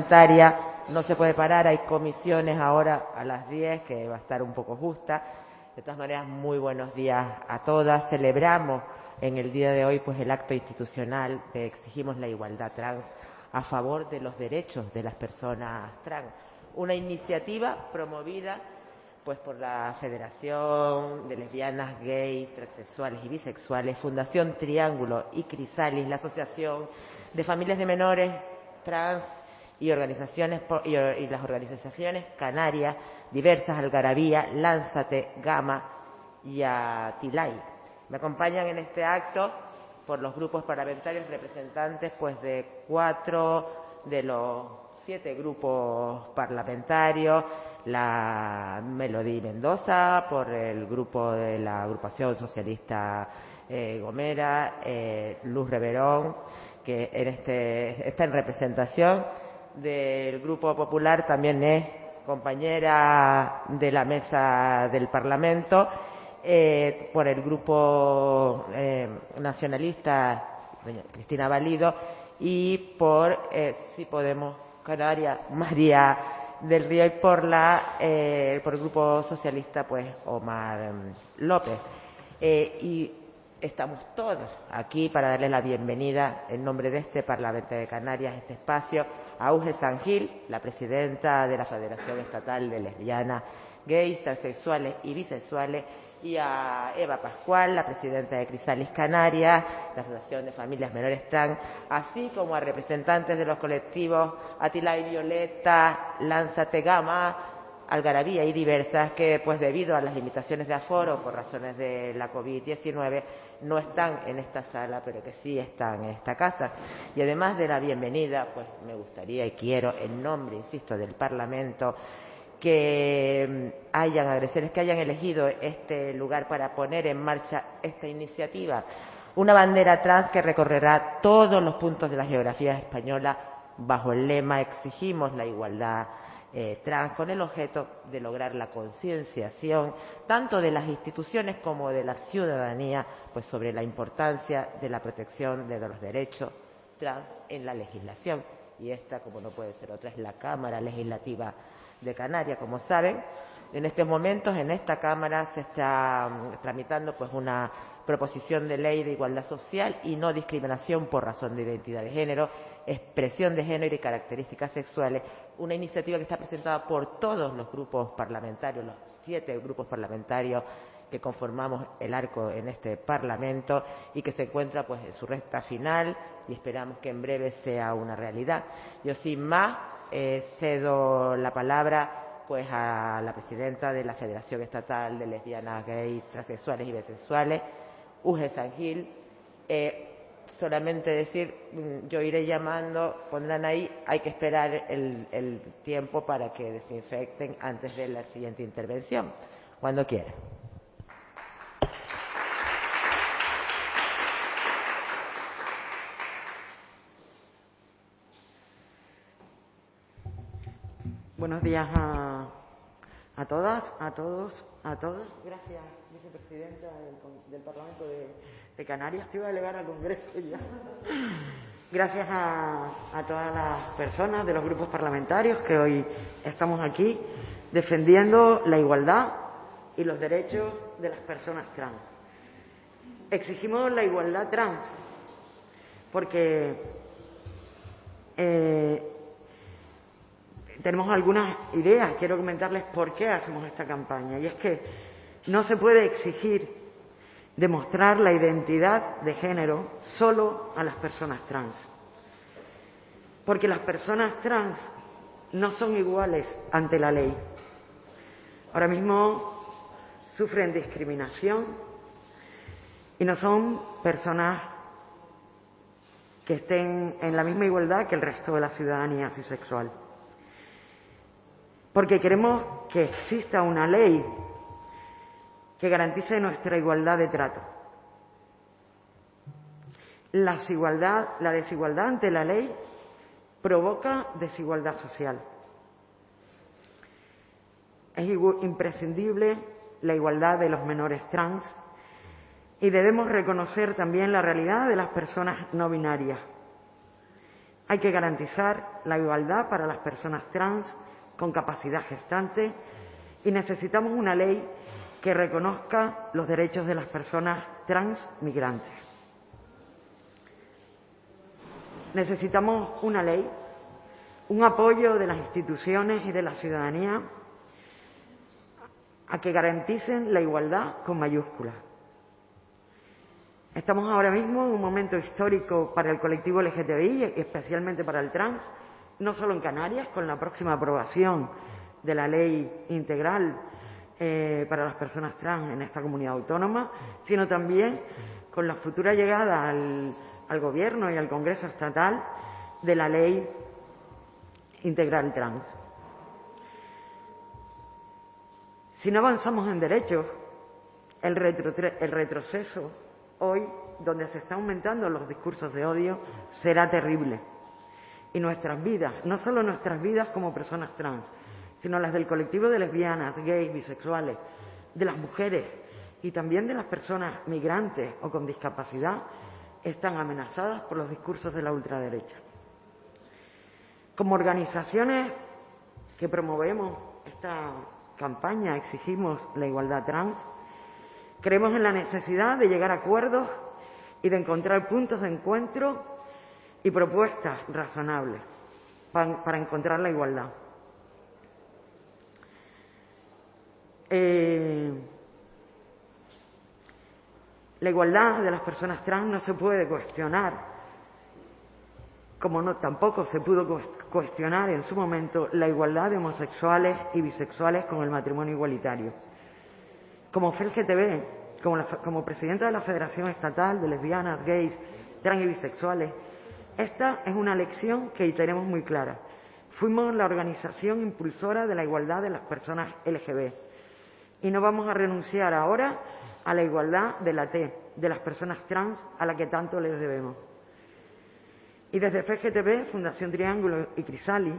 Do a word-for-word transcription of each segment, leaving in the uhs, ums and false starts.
parlamentaria no se puede parar, hay comisiones ahora a las diez, que va a estar un poco justa. De todas maneras, muy buenos días a todas. Celebramos en el día de hoy pues el acto institucional de Exigimos la Igualdad Trans a favor de los derechos de las personas trans. Una iniciativa promovida pues por la Federación de Lesbianas, Gays, Transexuales y Bisexuales, Fundación Triángulo y Crisalis, la Asociación de Familias de Menores Trans y organizaciones y, y las organizaciones canarias diversas, Algarabía, Lánzate, Gama y Atilay. Me acompañan en este acto por los grupos parlamentarios representantes pues de cuatro de los siete grupos parlamentarios, la Melodí Mendoza, por el grupo de la agrupación socialista eh, Gomera, eh, Luz Reverón, que en este, está en representación del Grupo Popular, también es compañera de la mesa del Parlamento, eh, por el Grupo eh, Nacionalista, Cristina Valido, y por, eh, si podemos, Canaria, María del Río, y por, la, eh, por el Grupo Socialista, pues Omar eh, López. Eh, y estamos todos aquí para darle la bienvenida en nombre de este Parlamento de Canarias, este espacio, a Uge Sangil, la presidenta de la Federación Estatal de Lesbianas, Gays, Transexuales y Bisexuales, y a Eva Pascual, la presidenta de Crisalis Canarias, la Asociación de Familias Menores Trans, así como a representantes de los colectivos Atilay Violeta, Lánzate Gama, Algarabía y diversas, que pues debido a las limitaciones de aforo por razones de la COVID diecinueve no están en esta sala, pero que sí están en esta casa. Y además de la bienvenida, pues me gustaría y quiero, en nombre, insisto, del Parlamento, que hayan agresores que hayan elegido este lugar para poner en marcha esta iniciativa, una bandera trans que recorrerá todos los puntos de la geografía española bajo el lema Exigimos la igualdad eh, trans, con el objeto de lograr la concienciación tanto de las instituciones como de la ciudadanía pues sobre la importancia de la protección de los derechos trans en la legislación. Y esta, como no puede ser otra, es la Cámara Legislativa de Canarias. Como saben, en estos momentos en esta Cámara se está um, tramitando pues una proposición de ley de igualdad social y no discriminación por razón de identidad de género, expresión de género y características sexuales, una iniciativa que está presentada por todos los grupos parlamentarios, los siete grupos parlamentarios que conformamos el arco en este Parlamento, y que se encuentra pues en su recta final y esperamos que en breve sea una realidad. Yo sin más eh, cedo la palabra pues a la presidenta de la Federación Estatal de Lesbianas, Gays, Transexuales y Bisexuales, Uge Sangil. Eh, solamente decir, yo iré llamando, pondrán ahí, hay que esperar el, el tiempo para que desinfecten antes de la siguiente intervención, cuando quieran. Buenos días a, a todas, a todos, a todos. Gracias, vicepresidenta del, del Parlamento de, de Canarias. Te iba a delegar al Congreso ya. Gracias a, a todas las personas de los grupos parlamentarios que hoy estamos aquí defendiendo la igualdad y los derechos de las personas trans. Exigimos la igualdad trans porque eh, tenemos algunas ideas. Quiero comentarles por qué hacemos esta campaña. Y es que no se puede exigir demostrar la identidad de género solo a las personas trans. Porque las personas trans no son iguales ante la ley. Ahora mismo sufren discriminación y no son personas que estén en la misma igualdad que el resto de la ciudadanía cisexual. Porque queremos que exista una ley que garantice nuestra igualdad de trato. La desigualdad, la desigualdad ante la ley provoca desigualdad social. Es imprescindible la igualdad de los menores trans y debemos reconocer también la realidad de las personas no binarias. Hay que garantizar la igualdad para las personas trans con capacidad gestante y necesitamos una ley que reconozca los derechos de las personas trans migrantes. Necesitamos una ley, un apoyo de las instituciones y de la ciudadanía a que garanticen la igualdad con mayúsculas. Estamos ahora mismo en un momento histórico para el colectivo L G T B I y especialmente para el trans, no solo en Canarias, con la próxima aprobación de la ley integral eh, para las personas trans en esta comunidad autónoma, sino también con la futura llegada al, al Gobierno y al Congreso estatal de la ley integral trans. Si no avanzamos en derechos, el, retro, el retroceso hoy, donde se están aumentando los discursos de odio, será terrible. Y nuestras vidas, no solo nuestras vidas como personas trans, sino las del colectivo de lesbianas, gays, bisexuales, de las mujeres y también de las personas migrantes o con discapacidad, están amenazadas por los discursos de la ultraderecha. Como organizaciones que promovemos esta campaña, exigimos la igualdad trans, creemos en la necesidad de llegar a acuerdos y de encontrar puntos de encuentro y propuestas razonables para, para encontrar la igualdad. Eh, la igualdad de las personas trans no se puede cuestionar, como no tampoco se pudo cuestionar en su momento la igualdad de homosexuales y bisexuales con el matrimonio igualitario. Como F L G T B, como, la, como presidenta de la Federación Estatal de Lesbianas, Gays, Trans y Bisexuales, esta es una lección que tenemos muy clara. Fuimos la organización impulsora de la igualdad de las personas L G B y no vamos a renunciar ahora a la igualdad de la T, de las personas trans a la que tanto les debemos. Y desde F G T B, Fundación Triángulo y Crisali,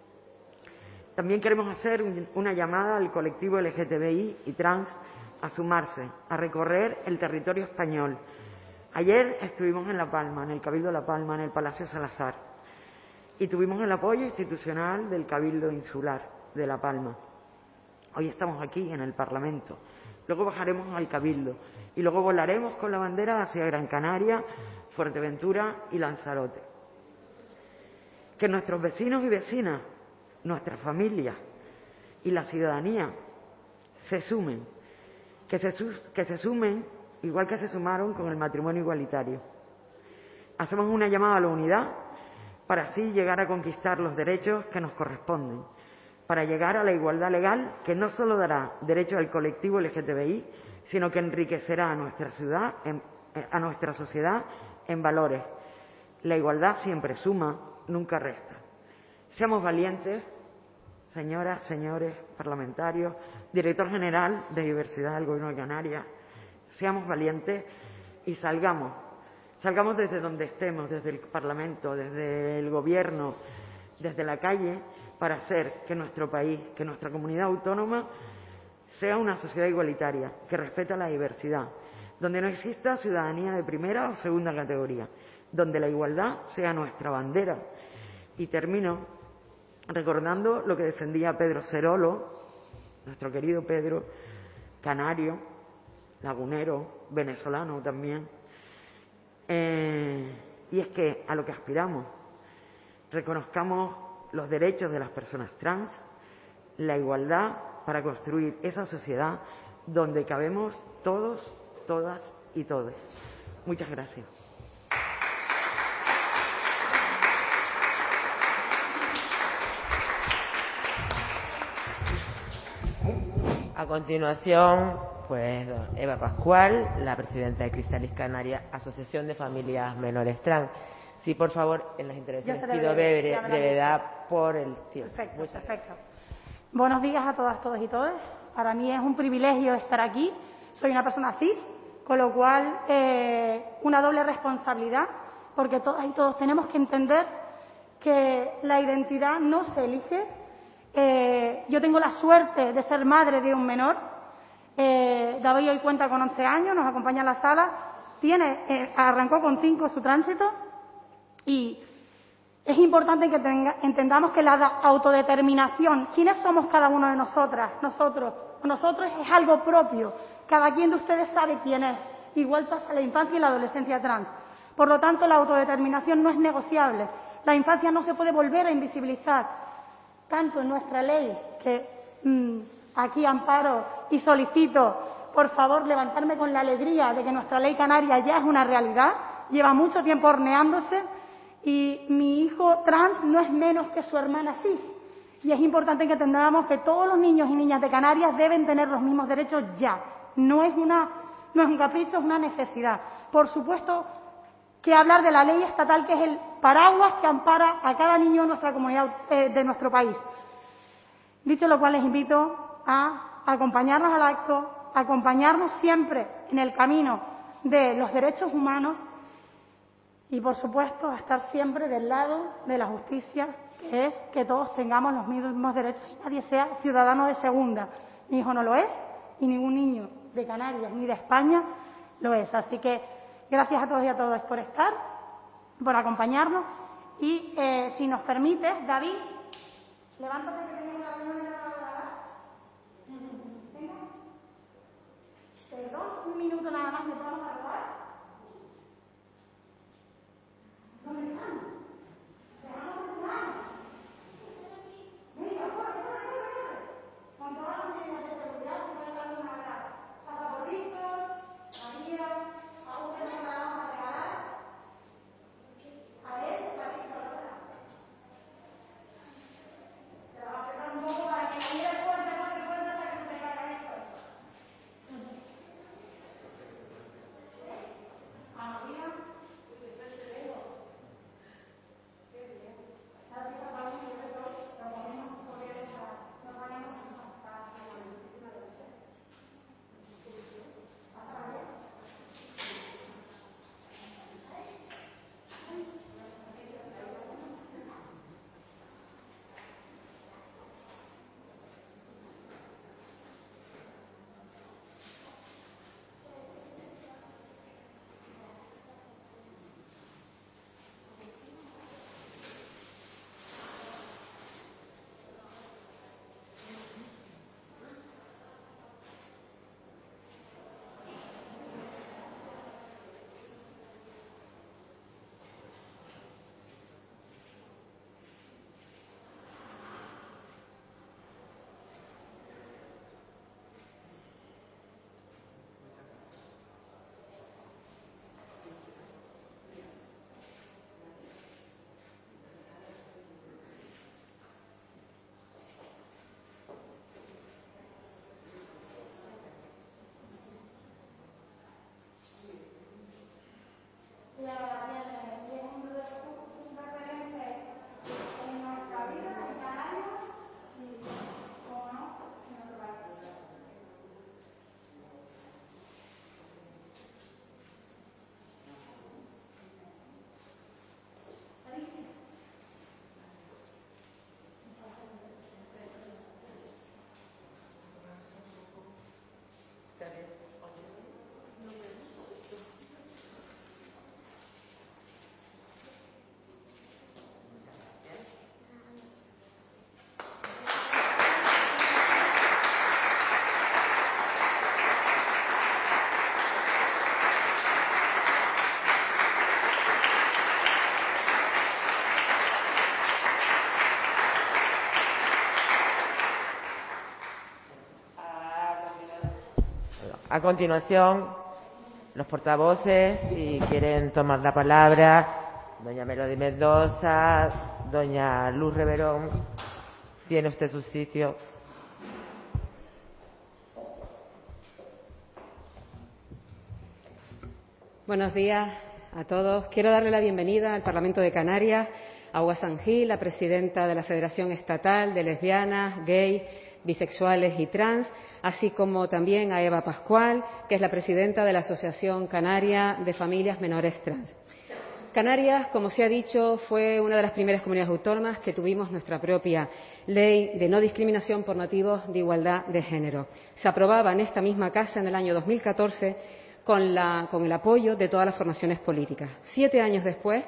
también queremos hacer una llamada al colectivo L G T B I y trans a sumarse, a recorrer el territorio español. Ayer estuvimos en La Palma, en el Cabildo de La Palma, en el Palacio Salazar, y tuvimos el apoyo institucional del Cabildo Insular de La Palma. Hoy estamos aquí en el Parlamento, luego bajaremos al Cabildo y luego volaremos con la bandera hacia Gran Canaria, Fuerteventura y Lanzarote. Que nuestros vecinos y vecinas, nuestras familias y la ciudadanía se sumen, que se, que se sumen igual que se sumaron con el matrimonio igualitario. Hacemos una llamada a la unidad para así llegar a conquistar los derechos que nos corresponden, para llegar a la igualdad legal que no solo dará derecho al colectivo L G T B I, sino que enriquecerá a nuestra ciudad, en, a nuestra sociedad en valores. La igualdad siempre suma, nunca resta. Seamos valientes, señoras, señores parlamentarios, director general de Diversidad del Gobierno de Canarias, seamos valientes y salgamos, salgamos desde donde estemos, desde el Parlamento, desde el Gobierno, desde la calle, para hacer que nuestro país, que nuestra comunidad autónoma sea una sociedad igualitaria, que respeta la diversidad, donde no exista ciudadanía de primera o segunda categoría, donde la igualdad sea nuestra bandera. Y termino recordando lo que defendía Pedro Cerolo, nuestro querido Pedro, canario, lagunero, venezolano también. Eh, y es que a lo que aspiramos, reconozcamos los derechos de las personas trans, la igualdad para construir esa sociedad donde cabemos todos, todas y todes. Muchas gracias. A continuación, pues Eva Pascual, la presidenta de Cristalis Canarias, Asociación de Familias Menores Trans. Sí, por favor, en las intervenciones pido breve, brevedad por el tiempo. Perfecto, Muchas perfecto. Gracias. Buenos días a todas, todos y todas. Para mí es un privilegio estar aquí. Soy una persona cis, con lo cual eh, una doble responsabilidad, porque todas y todos tenemos que entender que la identidad no se elige. Eh, yo tengo la suerte de ser madre de un menor. Eh, David hoy cuenta con once años, nos acompaña en la sala. Tiene, eh, arrancó con cinco su tránsito y Es importante que tenga, entendamos que la autodeterminación, ¿quiénes somos cada uno de nosotras, nosotros? Nosotros es algo propio. Cada quien de ustedes sabe quién es. Igual pasa en la infancia y la adolescencia trans. Por lo tanto, la autodeterminación no es negociable. La infancia no se puede volver a invisibilizar. Tanto en nuestra ley, que mmm, aquí amparo y solicito, por favor, levantarme con la alegría de que nuestra ley canaria ya es una realidad, lleva mucho tiempo horneándose, y mi hijo trans no es menos que su hermana cis. Y es importante que entendamos que todos los niños y niñas de Canarias deben tener los mismos derechos ya. No es, una, no es un capricho, es una necesidad. Por supuesto que hablar de la ley estatal, que es el paraguas que ampara a cada niño de nuestra comunidad, eh, de nuestro país. Dicho lo cual, les invito a acompañarnos al acto, a acompañarnos siempre en el camino de los derechos humanos y, por supuesto, a estar siempre del lado de la justicia, que es que todos tengamos los mismos derechos y nadie sea ciudadano de segunda. Mi hijo no lo es y ningún niño de Canarias ni de España lo es. Así que gracias a todos y a todas por estar, por acompañarnos y, eh, si nos permites, David, levántate que tenemos la reunión de la palabra. Venga. Perdón, un minuto nada más, ¿me vamos a robar? ¿Dónde están? Dejamos de jugar. Venga, corre, corre, corre, corre. Con todas las medidas de seguridad se puede dar una verdad. Pasaportitos, María, a usted no la vamos a regalar. A él, para que se lo haga. Se la va a apretar un poco para que caiga fuerte, fuerte, fuerte, para que no se caiga esto. A María. A continuación, los portavoces, si quieren tomar la palabra, doña Melody Mendoza, doña Luz Reverón, tiene usted su sitio. Buenos días a todos. Quiero darle la bienvenida al Parlamento de Canarias a Huasan Gil, la presidenta de la Federación Estatal de Lesbianas, Gay, Bisexuales y Trans, así como también a Eva Pascual, que es la presidenta de la Asociación Canaria de Familias Menores Trans. Canarias, como se ha dicho, fue una de las primeras comunidades autónomas que tuvimos nuestra propia ley de no discriminación por motivos de igualdad de género. Se aprobaba en esta misma casa en el año dos mil catorce con, la, con el apoyo de todas las formaciones políticas. Siete años después,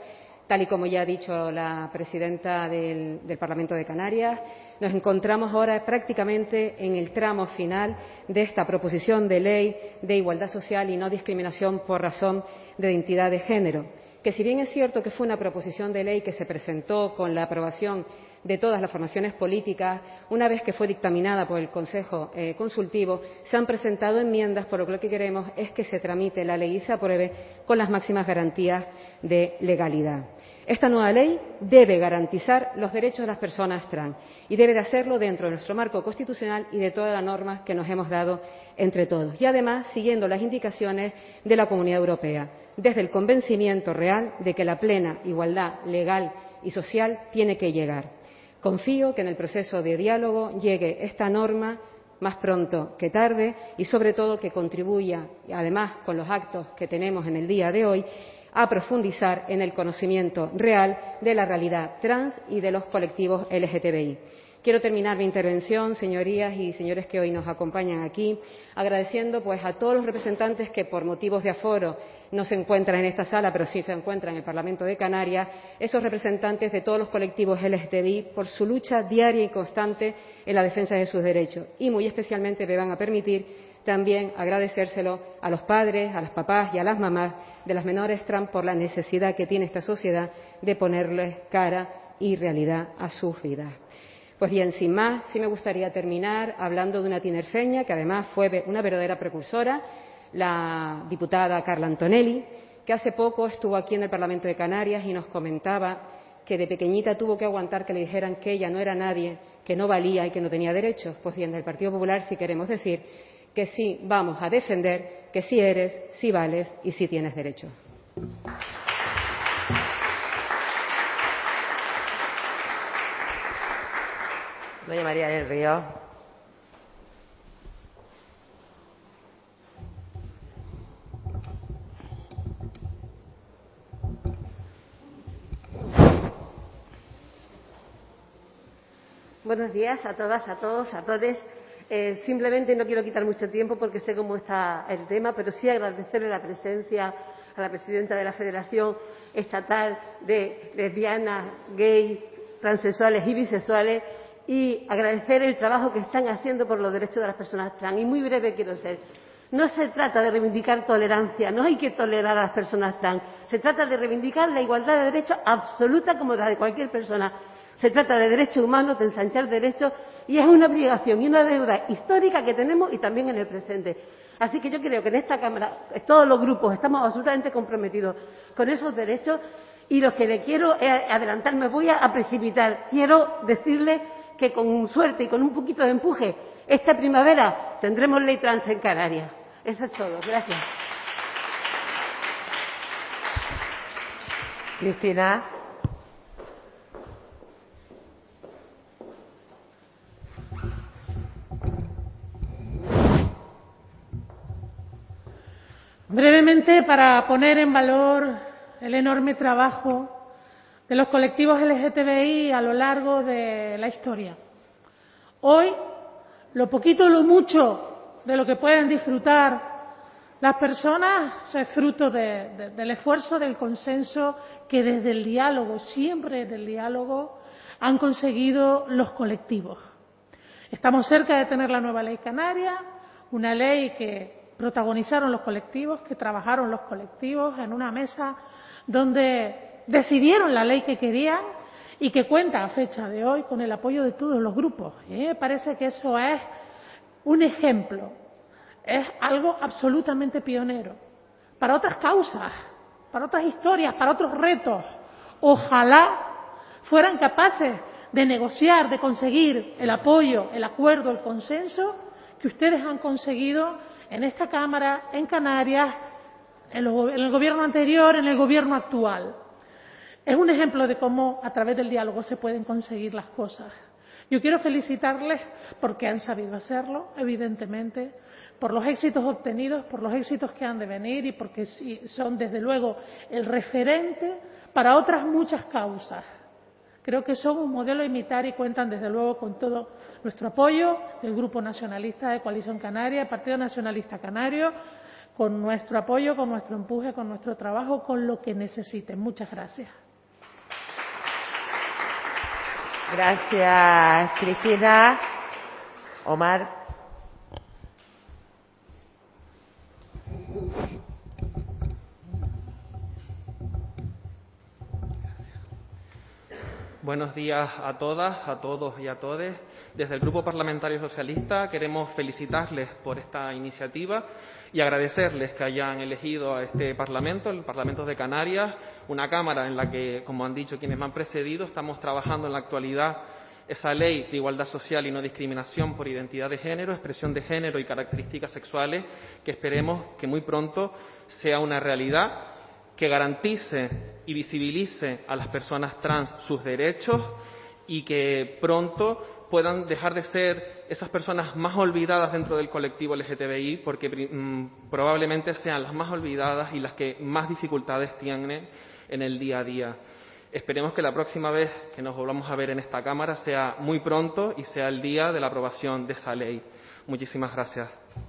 Tal y como ya ha dicho la presidenta del, del Parlamento de Canarias, nos encontramos ahora prácticamente en el tramo final de esta proposición de ley de igualdad social y no discriminación por razón de identidad de género, que si bien es cierto que fue una proposición de ley que se presentó con la aprobación de todas las formaciones políticas, una vez que fue dictaminada por el Consejo eh, Consultivo, se han presentado enmiendas, por lo que lo que queremos es que se tramite la ley y se apruebe con las máximas garantías de legalidad. Esta nueva ley debe garantizar los derechos de las personas trans y debe de hacerlo dentro de nuestro marco constitucional y de todas las normas que nos hemos dado entre todos. Y además, siguiendo las indicaciones de la Comunidad Europea, desde el convencimiento real de que la plena igualdad legal y social tiene que llegar. Confío que en el proceso de diálogo llegue esta norma más pronto que tarde y, sobre todo, que contribuya, además con los actos que tenemos en el día de hoy, a profundizar en el conocimiento real de la realidad trans y de los colectivos L G T B I. Quiero terminar mi intervención, señorías y señores que hoy nos acompañan aquí, agradeciendo pues a todos los representantes que por motivos de aforo no se encuentran en esta sala, pero sí se encuentran en el Parlamento de Canarias, esos representantes de todos los colectivos L G T B I por su lucha diaria y constante en la defensa de sus derechos. Y muy especialmente me van a permitir también agradecérselo a los padres, a los papás y a las mamás de las menores trans por la necesidad que tiene esta sociedad de ponerles cara y realidad a sus vidas. Pues bien, sin más, sí me gustaría terminar hablando de una tinerfeña que además fue una verdadera precursora, la diputada Carla Antonelli, que hace poco estuvo aquí en el Parlamento de Canarias y nos comentaba que de pequeñita tuvo que aguantar que le dijeran que ella no era nadie, que no valía y que no tenía derechos. Pues bien, del Partido Popular sí queremos decir que sí vamos a defender que sí eres, sí vales y sí tienes derecho. Doña María del Río. Buenos días a todas, a todos, a todes. Eh, simplemente no quiero quitar mucho tiempo porque sé cómo está el tema, pero sí agradecerle la presencia a la presidenta de la Federación Estatal de Lesbianas, Gays, Transexuales y Bisexuales y agradecer el trabajo que están haciendo por los derechos de las personas trans. Y muy breve quiero ser. No se trata de reivindicar tolerancia, no hay que tolerar a las personas trans. Se trata de reivindicar la igualdad de derechos absoluta como la de cualquier persona. Se trata de derechos humanos, de ensanchar derechos, y es una obligación y una deuda histórica que tenemos y también en el presente. Así que yo creo que en esta Cámara todos los grupos estamos absolutamente comprometidos con esos derechos y lo que le quiero es adelantar, me voy a precipitar. Quiero decirle que con suerte y con un poquito de empuje, esta primavera tendremos ley trans en Canarias. Eso es todo. Gracias. Cristina. Brevemente, para poner en valor el enorme trabajo de los colectivos L G T B I a lo largo de la historia. Hoy, lo poquito o lo mucho de lo que pueden disfrutar las personas es fruto de, de, del esfuerzo, del consenso que desde el diálogo, siempre desde el diálogo, han conseguido los colectivos. Estamos cerca de tener la nueva ley canaria, una ley que protagonizaron los colectivos, que trabajaron los colectivos en una mesa donde decidieron la ley que querían y que cuenta a fecha de hoy con el apoyo de todos los grupos. Y me parece que eso es un ejemplo, es algo absolutamente pionero para otras causas, para otras historias, para otros retos. Ojalá fueran capaces de negociar, de conseguir el apoyo, el acuerdo, el consenso que ustedes han conseguido en esta Cámara, en Canarias, en el Gobierno anterior, en el Gobierno actual. Es un ejemplo de cómo a través del diálogo se pueden conseguir las cosas. Yo quiero felicitarles porque han sabido hacerlo, evidentemente, por los éxitos obtenidos, por los éxitos que han de venir y porque son, desde luego, el referente para otras muchas causas. Creo que son un modelo a imitar y cuentan, desde luego, con todo nuestro apoyo del Grupo Nacionalista de Coalición Canaria, el Partido Nacionalista Canario, con nuestro apoyo, con nuestro empuje, con nuestro trabajo, con lo que necesiten. Muchas gracias. Gracias, Cristina. Omar. Buenos días a todas, a todos y a todes. Desde el Grupo Parlamentario Socialista queremos felicitarles por esta iniciativa y agradecerles que hayan elegido a este Parlamento, el Parlamento de Canarias, una Cámara en la que, como han dicho quienes me han precedido, estamos trabajando en la actualidad esa ley de igualdad social y no discriminación por identidad de género, expresión de género y características sexuales, que esperemos que muy pronto sea una realidad, que garantice y visibilice a las personas trans sus derechos y que pronto puedan dejar de ser esas personas más olvidadas dentro del colectivo L G T B I, porque mmm, probablemente sean las más olvidadas y las que más dificultades tienen en el día a día. Esperemos que la próxima vez que nos volvamos a ver en esta Cámara sea muy pronto y sea el día de la aprobación de esa ley. Muchísimas gracias.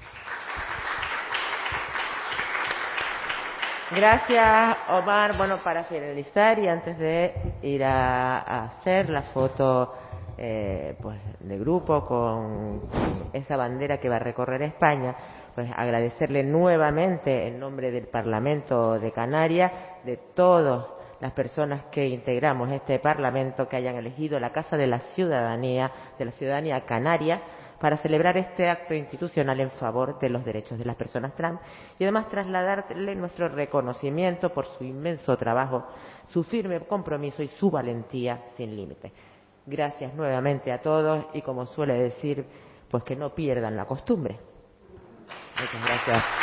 Gracias, Omar. Bueno, para finalizar y antes de ir a, a hacer la foto eh, pues de grupo con, con esa bandera que va a recorrer España, pues agradecerle nuevamente en nombre del Parlamento de Canarias, de todas las personas que integramos este Parlamento, que hayan elegido la Casa de la Ciudadanía, de la ciudadanía canaria, para celebrar este acto institucional en favor de los derechos de las personas trans y además trasladarle nuestro reconocimiento por su inmenso trabajo, su firme compromiso y su valentía sin límite. Gracias nuevamente a todos y, como suele decir, pues que no pierdan la costumbre. Muchas gracias.